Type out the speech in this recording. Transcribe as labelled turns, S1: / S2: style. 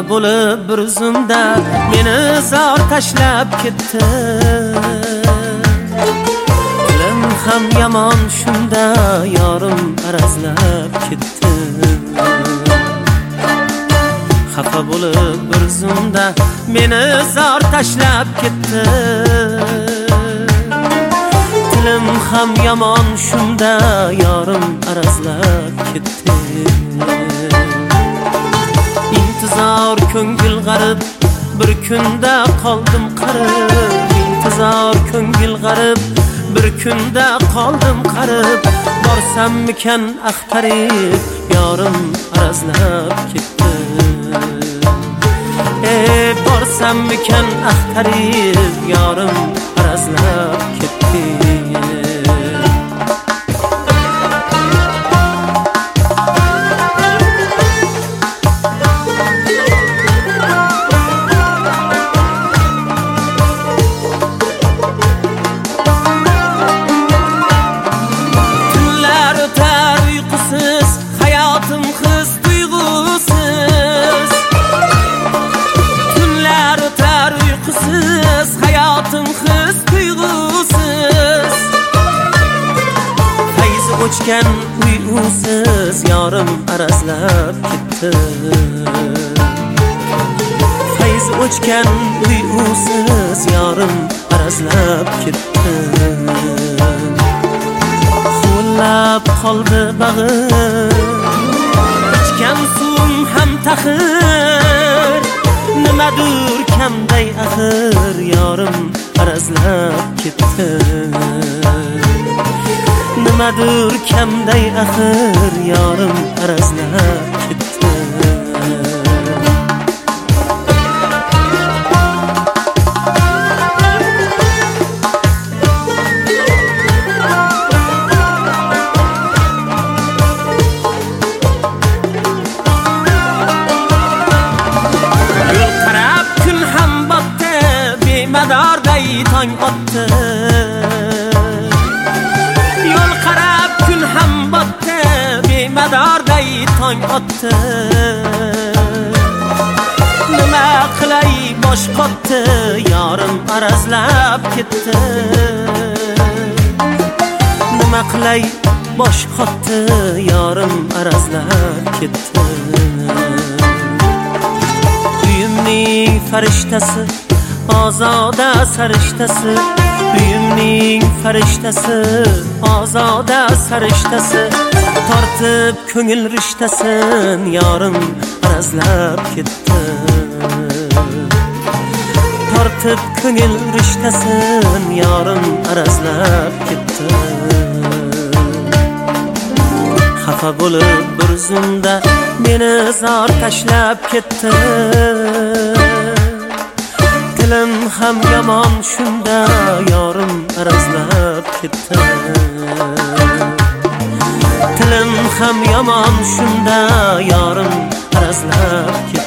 S1: bo'lib bir zumda meni zor tashlab ketdi. Dilim ham yomon shunda yorim arazlab ketdi. Xafa bo'lib bir zumda meni zor tashlab ketdi. Dilim ham yomon shunda yorim arazlab ketdi. İntizar ko'ngil g'arib bir kunda qoldim qarib. İntizar ko'ngil g'arib bir kunda qoldim qarib. Borsammikan axtarib yorim arazlab ketdi. Borsammikan axtarib yorim arazlab ketdi. O'chgan uyusiz yorim arazlab ketdi. Fayz o'chgan uyusiz yorim arazlab ketdi. Xo'llab qoldi bag'ir, ichgan suvim ham taxir. Nimadur kamday axir yorim arazlab ketdi. Nimadur kamday axir yorim arazlab ketdi. Yo'l qarab kun ham botdi, bemadorday tong otdi. Bemadorday tong otdi. Nima qilay bosh qotdi yorim arazlab ketdi. Nima qilay bosh qotdi yorim arazlab ketdi. Uyimning farishtasi ozoda sarishtasi. Uyimning farishtasi ozoda sarishtasi. Tortib ko'ngil rishtasin yorim arazlab ketdi. Tortib ko'ngil rishtasin yorim arazlab ketdi. Xafa bo'lib bir zumda meni zor tashlab ketdi. Dilim ham yomon shunda yorim arazlab ketdi. Dilim ham yomon shunda yorim arazlab ketdi.